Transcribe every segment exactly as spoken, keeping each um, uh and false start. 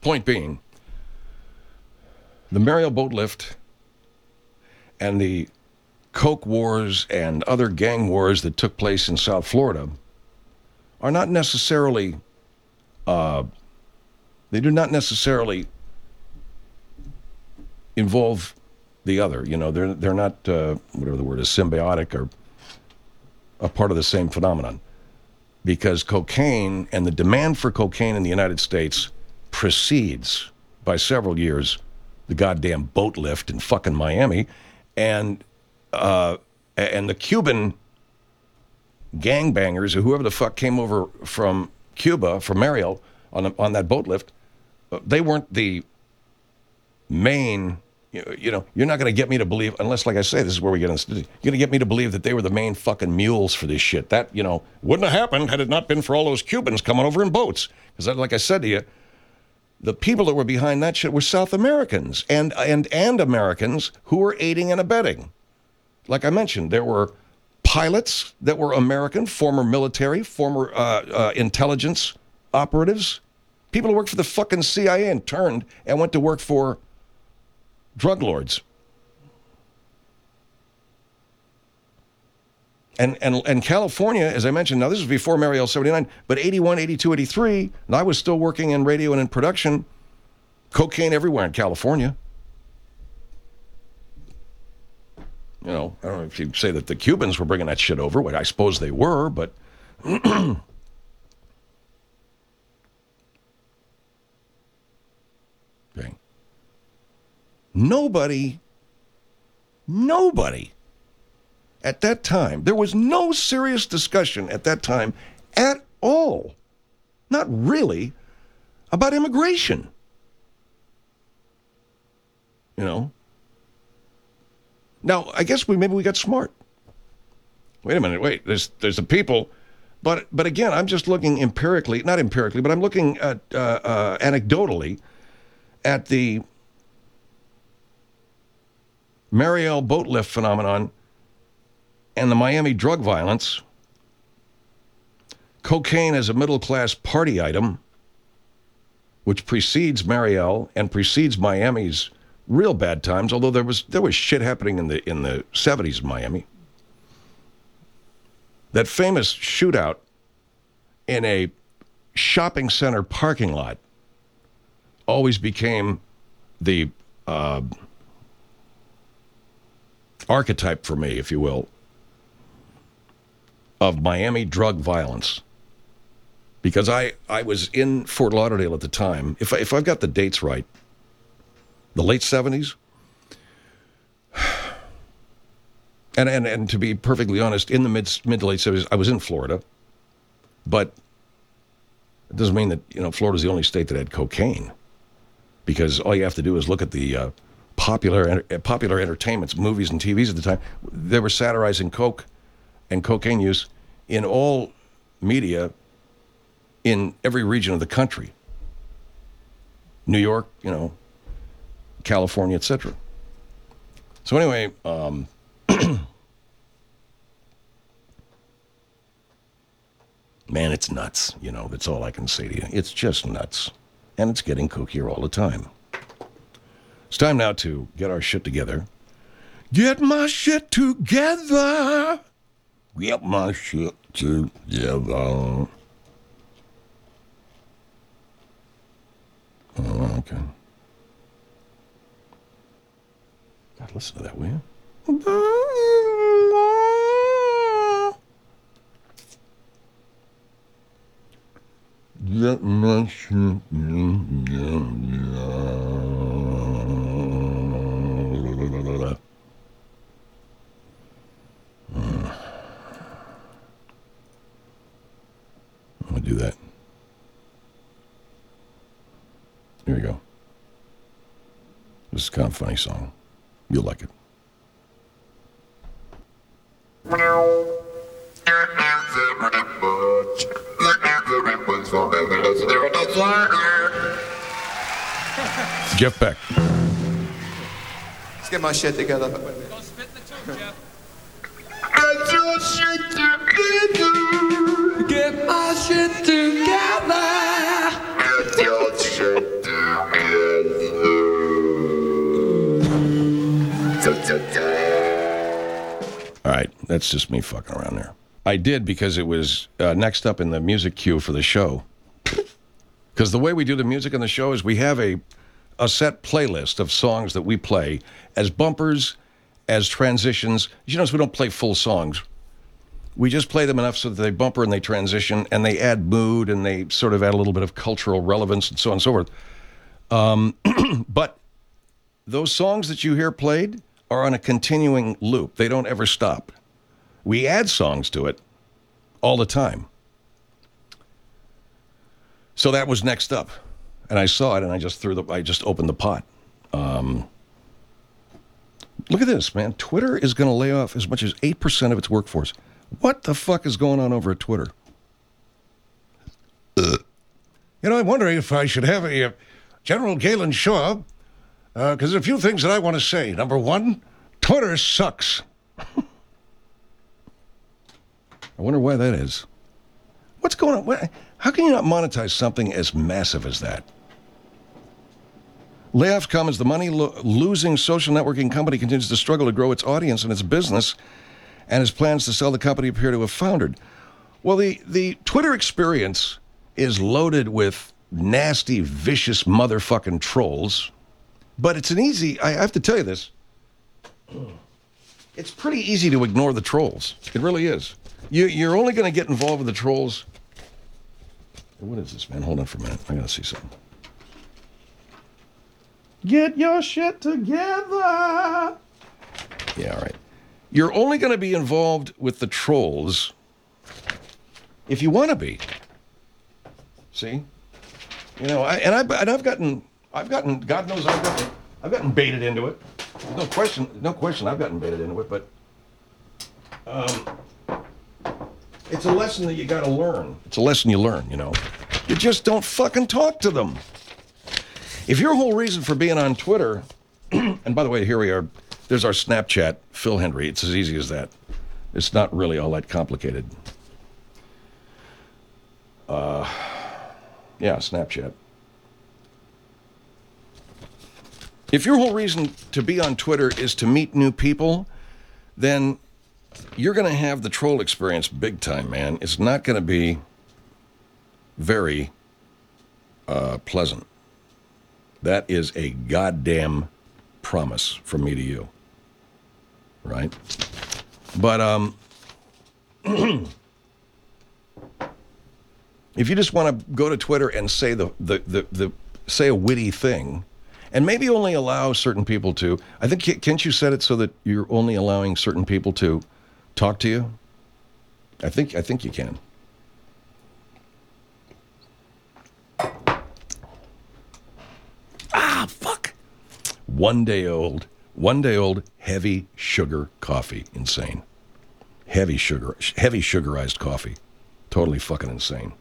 point being, the Mariel boat lift and the Coke wars and other gang wars that took place in South Florida are not necessarily, uh, they do not necessarily involve the other. You know, they're they're not, uh, whatever the word is, symbiotic or a part of the same phenomenon. Because cocaine and the demand for cocaine in the United States precedes, by several years, the goddamn boat lift in fucking Miami. And uh, and the Cuban gangbangers, or whoever the fuck came over from Cuba, from Mariel, on, on that boat lift, they weren't the main, you, you know, you're not going to get me to believe, unless, like I say, this is where we get into, you're going to get me to believe that they were the main fucking mules for this shit. That, you know, wouldn't have happened had it not been for all those Cubans coming over in boats. Because, like I said to you, the people that were behind that shit were South Americans and and and Americans who were aiding and abetting. Like I mentioned, there were pilots that were American, former military, former uh, uh, intelligence operatives, people who worked for the fucking C I A and turned and went to work for drug lords. And, and and California, as I mentioned, now this was before Mariel seventy-nine, but eighty-one, eighty-two, eighty-three, and I was still working in radio and in production, cocaine everywhere in California. You know, I don't know if you'd say that the Cubans were bringing that shit over. Well, I suppose they were, but... okay. Nobody, nobody... At that time, there was no serious discussion at that time at all, not really, about immigration. You know? Now, I guess we maybe we got smart. Wait a minute, wait, there's there's a people, but but again, I'm just looking empirically, not empirically, but I'm looking at uh, uh, anecdotally at the Mariel boat lift phenomenon and the Miami drug violence. Cocaine as a middle-class party item, which precedes Mariel and precedes Miami's real bad times, although there was there was shit happening in the in the seventies in Miami. That famous shootout in a shopping center parking lot always became the uh, archetype for me, if you will, of Miami drug violence. Because I, I was in Fort Lauderdale at the time. If, I, if I've got the dates right, the late seventies. And, and and to be perfectly honest, in the mid, mid to late seventies, I was in Florida. But it doesn't mean that, you know, Florida's the only state that had cocaine. Because all you have to do is look at the uh, popular, popular entertainments, movies and T Vs at the time. They were satirizing coke and cocaine use in all media in every region of the country. New York, you know, California, et cetera. So anyway, um, man, it's nuts. You know, that's all I can say to you. It's just nuts. And it's getting kookier all the time. It's time now to get our shit together. Get my shit together. Get my shit together. Oh, okay. God, listen to that, will you? Get my shit together. I'm going to do that. Here we go. This is kind of a funny song. You'll like it. Jeff Beck. Let's get my shit together. Don't spit in the tube, Jeff. Get your shit together. Get my shit together. Get your shit together. That's just me fucking around there. I did because it was uh, next up in the music queue for the show. Because the way we do the music on the show is we have a, a set playlist of songs that we play as bumpers, as transitions. You notice we don't play full songs. We just play them enough so that they bumper and they transition and they add mood and they sort of add a little bit of cultural relevance and so on and so forth. Um, but those songs that you hear played are on a continuing loop. They don't ever stop. We add songs to it all the time. So that was next up. And I saw it and I just threw the, I just opened the pot. Um, look at this, man. Twitter is going to lay off as much as eight percent of its workforce. What the fuck is going on over at Twitter? Uh. You know, I'm wondering if I should have a uh, General Galen Shaw, because uh, there's a few things that I want to say. Number one, Twitter sucks. I wonder why that is. What's going on? What, how can you not monetize something as massive as that? Layoffs come as the money-losing social networking company continues to struggle to grow its audience and its business, and its plans to sell the company appear to have foundered. Well, the, the Twitter experience is loaded with nasty, vicious motherfucking trolls, but it's an easy, I have to tell you this, it's pretty easy to ignore the trolls. It really is. You, you're only going to get involved with the trolls. What is this, man? Hold on for a minute. I got to see something. Get your shit together. Yeah, all right. You're only going to be involved with the trolls if you want to be. See? You know, I, and, I, and I've gotten, I've gotten, God knows I've gotten, I've gotten baited into it. There's no question, no question I've gotten baited into it, but um, it's a lesson that you got to learn. It's a lesson you learn, you know. You just don't fucking talk to them. If your whole reason for being on Twitter, and by the way, here we are, there's our Snapchat, Phil Hendry. It's as easy as that. It's not really all that complicated. Uh, yeah, Snapchat. If your whole reason to be on Twitter is to meet new people, then you're going to have the troll experience big time, man. It's not going to be very uh, pleasant. That is a goddamn promise from me to you. Right? But um, if you just want to go to Twitter and say the, the, the, the say a witty thing, and maybe only allow certain people to, I think, can't you set it so that you're only allowing certain people to talk to you? I think, I think you can. Ah, fuck. One day old, one day old heavy sugar coffee. Insane. Heavy sugar, heavy sugarized coffee. Totally fucking insane.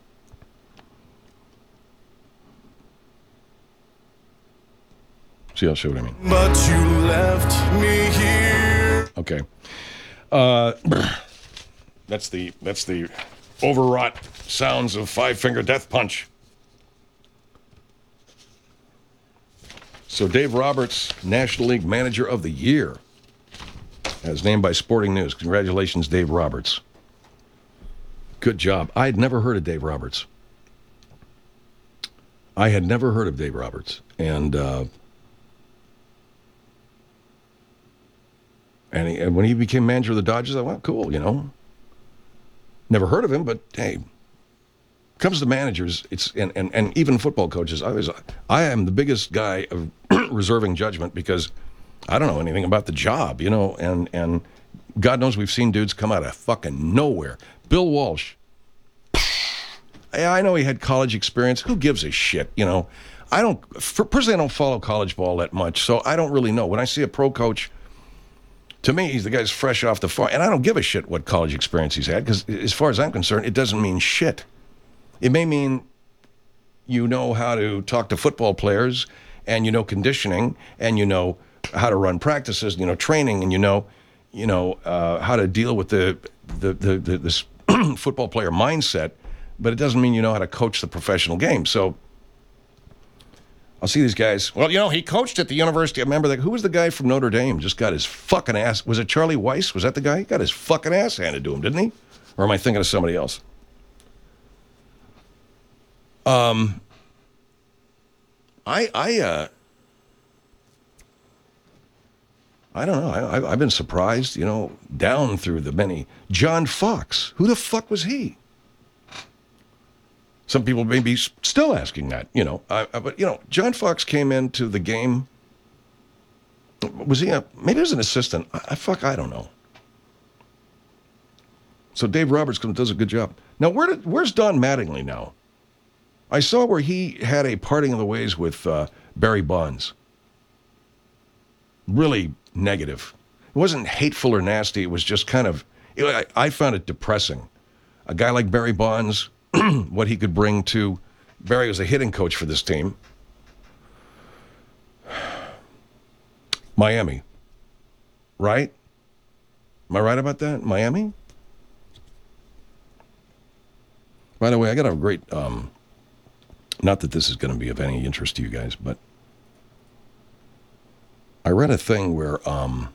See, I'll show what I mean. But you left me here. Okay. Uh, that's the that's the overwrought sounds of Five Finger Death Punch. So Dave Roberts, National League Manager of the Year, as named by Sporting News. Congratulations, Dave Roberts. Good job. I had never heard of Dave Roberts. I had never heard of Dave Roberts, and. Uh, And, he, and when he became manager of the Dodgers, I went, cool, you know. Never heard of him, but hey, comes to managers, it's and, and, and even football coaches. I was, I am the biggest guy of reserving judgment because I don't know anything about the job, you know. And and God knows we've seen dudes come out of fucking nowhere. Bill Walsh. I know he had college experience. Who gives a shit, you know? I don't for, personally. I don't follow college ball that much, so I don't really know. When I see a pro coach. To me, he's the guy's fresh off the farm. And I don't give a shit what college experience he's had, because as far as I'm concerned, it doesn't mean shit. It may mean you know how to talk to football players, and you know conditioning, and you know how to run practices, you know training, and you know, you know uh, how to deal with the the, the, the this football player mindset, but it doesn't mean you know how to coach the professional game. So I'll see these guys. Well, you know, he coached at the university. I remember that. Who was the guy from Notre Dame? Just got his fucking ass. Was it Charlie Weiss? Was that the guy? He got his fucking ass handed to him, didn't he? Or am I thinking of somebody else? Um, I, I, uh, I don't know. I, I've been surprised, you know, down through the many. John Fox. Who the fuck was he? Some people may be still asking that, you know. I, I, but, you know, John Fox came into the game. Was he a, maybe he was an assistant. I, I fuck, I don't know. So Dave Roberts does a good job. Now, where did, where's Don Mattingly now? I saw where he had a parting of the ways with uh, Barry Bonds. Really negative. It wasn't hateful or nasty. It was just kind of, it, I, I found it depressing. A guy like Barry Bonds, what he could bring to, Barry was a hitting coach for this team. Miami. Right? Am I right about that? Miami? By the way, I got a great, um, not that this is going to be of any interest to you guys, but I read a thing where um,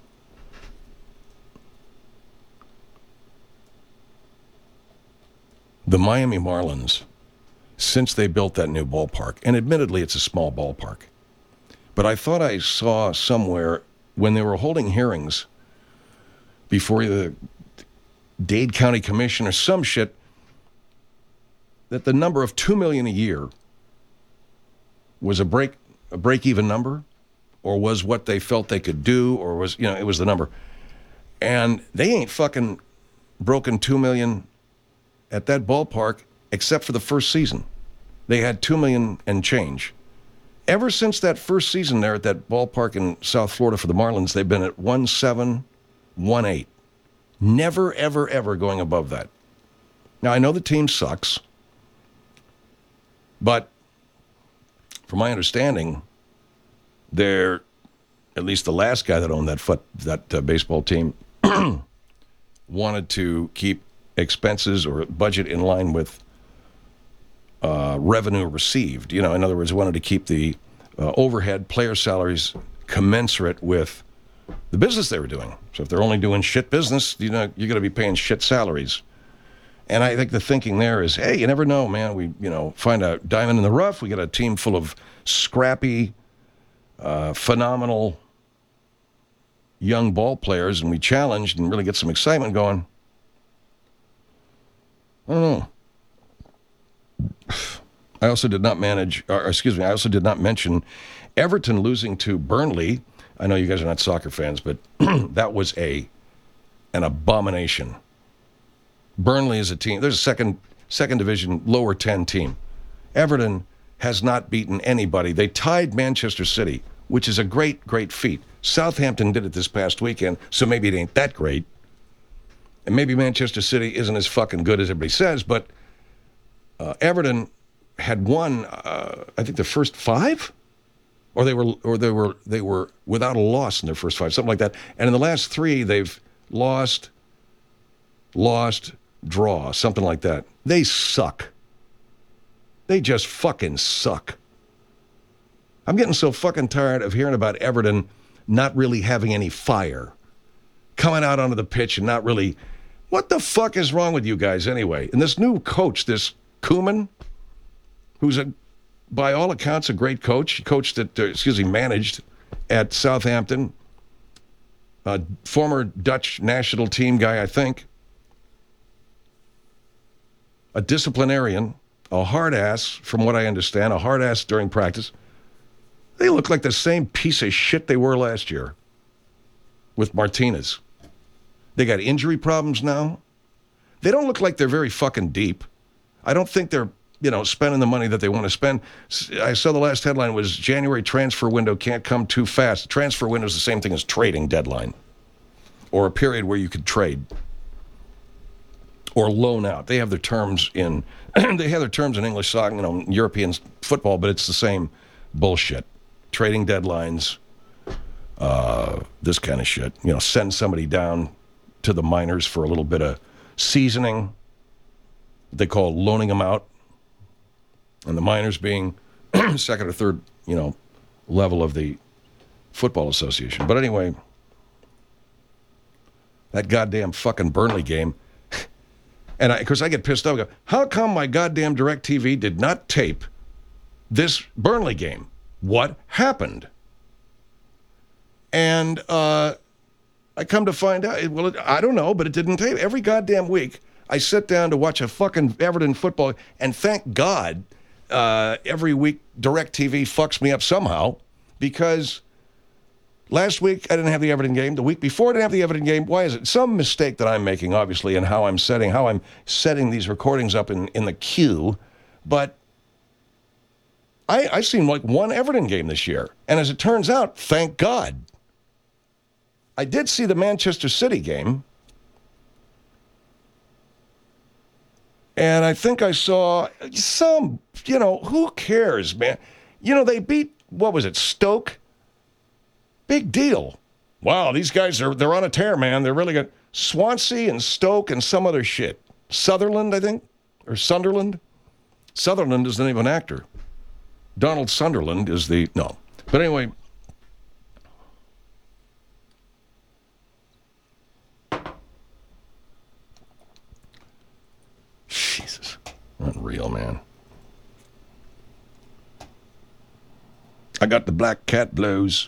the Miami Marlins, since they built that new ballpark, and admittedly it's a small ballpark, but I thought I saw somewhere when they were holding hearings before the Dade County Commission or some shit, that the number of two million dollars a year was a break a break-even number, or was what they felt they could do, or was, you know, it was the number. And they ain't fucking broken two million dollars at that ballpark except for the first season. They had two million dollars and change. Ever since that first season there at that ballpark in South Florida for the Marlins, they've been at one seven, one eight. Never, ever, ever going above that. Now, I know the team sucks, but from my understanding, they're, at least the last guy that owned that foot, that uh, baseball team, wanted to keep expenses or budget in line with uh, revenue received. You know, in other words, wanted to keep the uh, overhead player salaries commensurate with the business they were doing. So if they're only doing shit business, you know, you're going to be paying shit salaries. And I think the thinking there is, hey, you never know, man. We, you know, find a diamond in the rough. We got a team full of scrappy, uh, phenomenal young ball players, and we challenged and really get some excitement going. I don't know. I also did not manage, or excuse me, I also did not mention Everton losing to Burnley. I know you guys are not soccer fans, but that was a an abomination. Burnley is a team. There's a second second division, lower ten team. Everton has not beaten anybody. They tied Manchester City, which is a great, great feat. Southampton did it this past weekend, so maybe it ain't that great. And maybe Manchester City isn't as fucking good as everybody says, but uh, Everton had won, uh, I think, the first five, or they were, or they were, they were without a loss in their first five, something like that. And in the last three, they've lost, lost, draw, something like that. They suck. They just fucking suck. I'm getting so fucking tired of hearing about Everton not really having any fire, coming out onto the pitch and not really. What the fuck is wrong with you guys anyway? And this new coach, this Koeman, who's a, by all accounts, a great coach. He coached at, uh, excuse me, managed at Southampton. A former Dutch national team guy, I think. A disciplinarian, a hard ass, from what I understand, a hard ass during practice. They look like the same piece of shit they were last year with Martinez. They got injury problems now. They don't look like they're very fucking deep. I don't think they're, you know, spending the money that they want to spend. I saw the last headline was January transfer window can't come too fast. Transfer window is the same thing as trading deadline, or a period where you could trade or loan out. They have their terms in they have their terms in English soccer, you know, European football, but it's the same bullshit. Trading deadlines, uh, this kind of shit. You know, send somebody down to the minors for a little bit of seasoning. They call loaning them out. And the minors being second or third you know, level of the Football Association. But anyway, that goddamn fucking Burnley game. And I, of course, I get pissed off. I go, how come my goddamn DirecTV did not tape this Burnley game? What happened? And uh, I come to find out, well, it, I don't know, but it didn't tape. Every goddamn week, I sit down to watch a fucking Everton football, and thank God uh, every week DirecTV fucks me up somehow, because last week I didn't have the Everton game. The week before I didn't have the Everton game. Why is it? Some mistake that I'm making, obviously, in how I'm setting how I'm setting these recordings up in, in the queue. But I, I've seen like one Everton game this year. And as it turns out, thank God. I did see the Manchester City game. And I think I saw some, you know, who cares, man? You know, they beat, what was it, Stoke? Big deal. Wow, these guys are, they're on a tear, man. They're really good. Swansea and Stoke and some other shit. Sutherland, I think? Or Sunderland? Sutherland is the name of an actor. Donald Sunderland is the, no. But anyway. Jesus. Unreal, man. I got the black cat blues.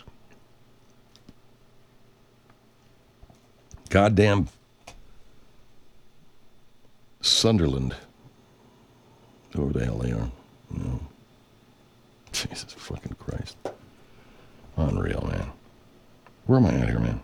Goddamn Sunderland. Whoever the hell they are. No. Jesus fucking Christ. Unreal, man. Where am I at here, man?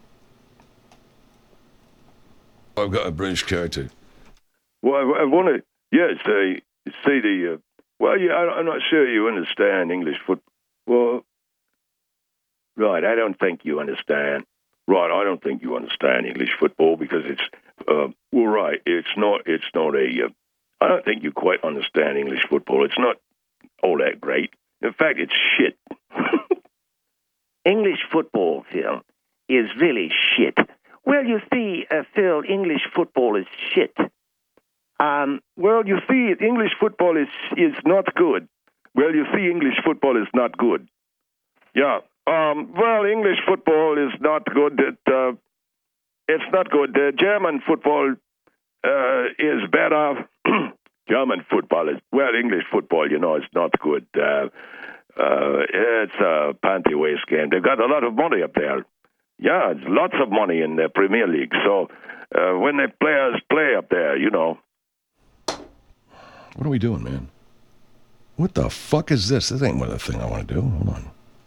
I've got a British character. Well, I, I want to, yes, uh, say the, uh, well, yeah, I, I'm not sure you understand English football. Well, right, I don't think you understand. Right, I don't think you understand English football because it's, uh, well, right, it's not, it's not a, uh, I don't think you quite understand English football. It's not all that great. In fact, it's shit. English football, Phil, is really shit. Well, you see, uh, Phil, English football is shit. Um, well, you see, English football is is not good. Well, you see, English football is not good. Yeah. Um, well, English football is not good. It, uh, it's not good. Uh, German football uh, is better. German football is, well, English football, you know, is not good. Uh, uh, it's a panty waist game. They've got a lot of money up there. Yeah, it's lots of money in the Premier League. So uh, when the players play up there, you know. What are we doing, man? What the fuck is this? This ain't what the thing I want to do. Hold on.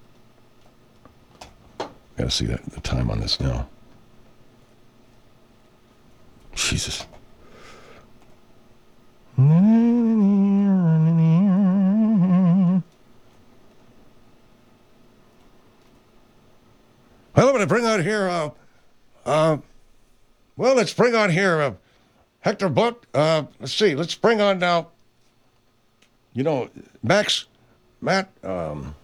Gotta see that the time on this now. Jesus. Well, I'm going to bring out here, uh, uh, well, let's bring on here uh, Hector Butt. Uh, let's see, let's bring on now, you know, Max, Matt, um,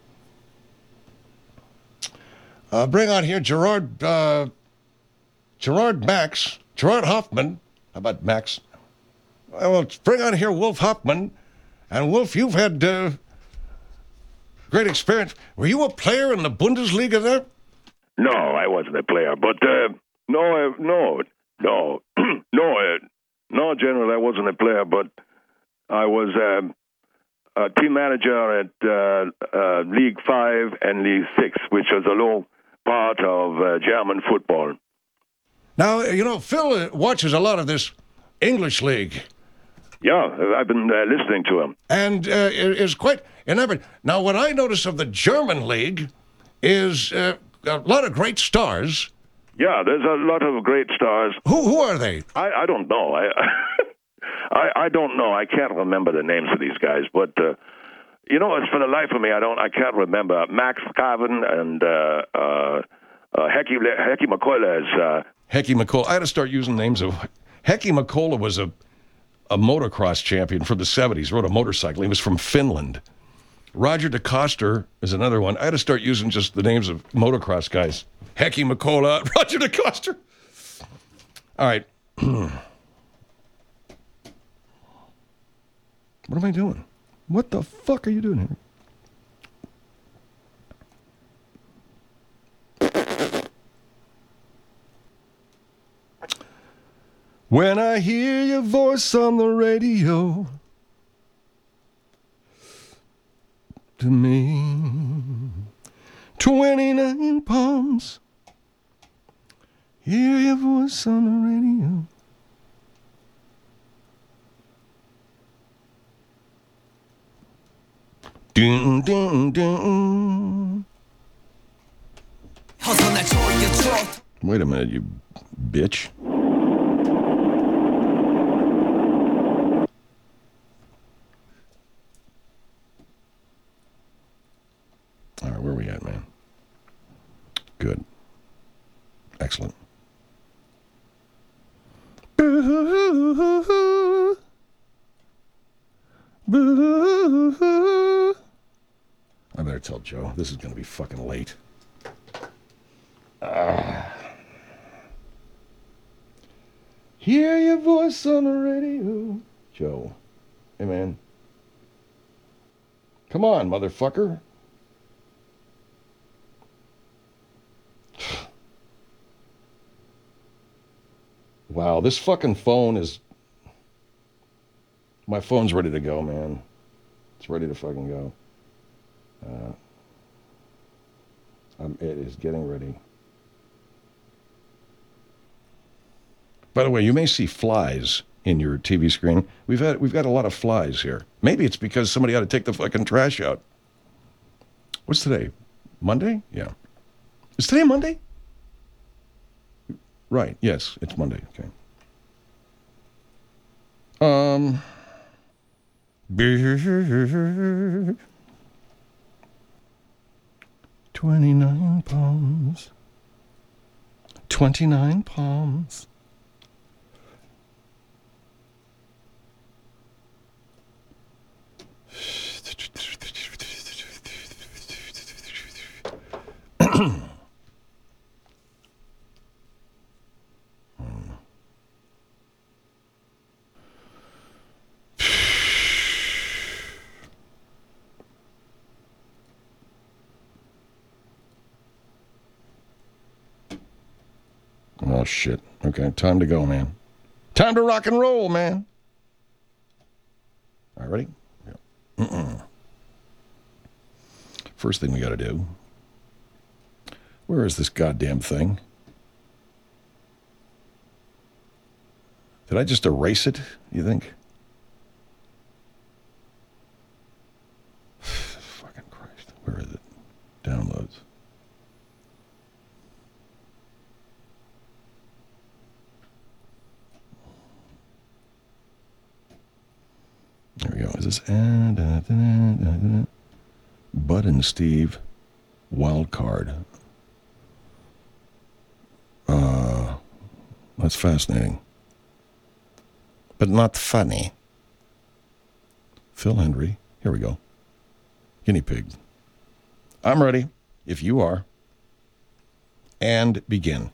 uh, bring on here Gerard, uh, Gerard Max, Gerard Hoffman. How about Max? Well, let's bring on here Wolf Hoffman. And Wolf, you've had uh, great experience. Were you a player in the Bundesliga there? No, I wasn't a player, but uh, no, uh, no, no, no, uh, no, General, I wasn't a player, but I was um, a team manager at uh, uh, League Five and League Six, which was a low part of uh, German football. Now, you know, Phil watches a lot of this English league. Yeah, I've been uh, listening to him. And uh, is quite enamored. Now, what I notice of the German league is uh, a lot of great stars. Yeah, there's a lot of great stars. Who who are they? I, I don't know. I, I I don't know. I can't remember the names of these guys. But uh, you know, it's for the life of me, I don't. I can't remember Max Carven and uh, uh, uh, Hecky Hecky McCullough is. Uh, Hecky McCullough. I had to start using names of Hecky McCullough was a a motocross champion from the seventies. Rode a motorcycle. He was from Finland. Roger DeCoster is another one. I had to start using just the names of motocross guys. Hecky McCullough, Roger DeCoster. All right. What am I doing? What the fuck are you doing here? When I hear your voice on the radio, to me, twenty-nine Palms. Hear your voice on the radio. Dun, dun, dun. Wait a minute, you bitch. All right, where are we at, man? Good. Excellent. Boo-hoo-hoo-hoo. Boo-hoo-hoo-hoo. I better tell Joe. This is going to be fucking late. Ah. Hear your voice on the radio. Joe. Hey, man. Come on, motherfucker. Wow, this fucking phone is... My phone's ready to go, man. It's ready to fucking go. Uh, um, it is getting ready. By the way, you may see flies in your T V screen. We've had we've got a lot of flies here. Maybe it's because somebody ought to take the fucking trash out. What's today? Monday? Yeah. Is today Monday? Right. Yes, it's Monday. Okay. Um. Twenty-nine palms. Twenty-nine palms. Oh, shit. Okay, time to go, man. Time to rock and roll, man. All right, ready? Yeah. Mm-mm. First thing we got to do. Where is this goddamn thing? Did I just erase it, you think? Fucking Christ. Where is it? Downloads. There we go. Is this uh, Bud and Steve wild card? Uh, that's fascinating, but not funny. Phil Hendry. Here we go. Guinea pig. I'm ready. If you are. And begin.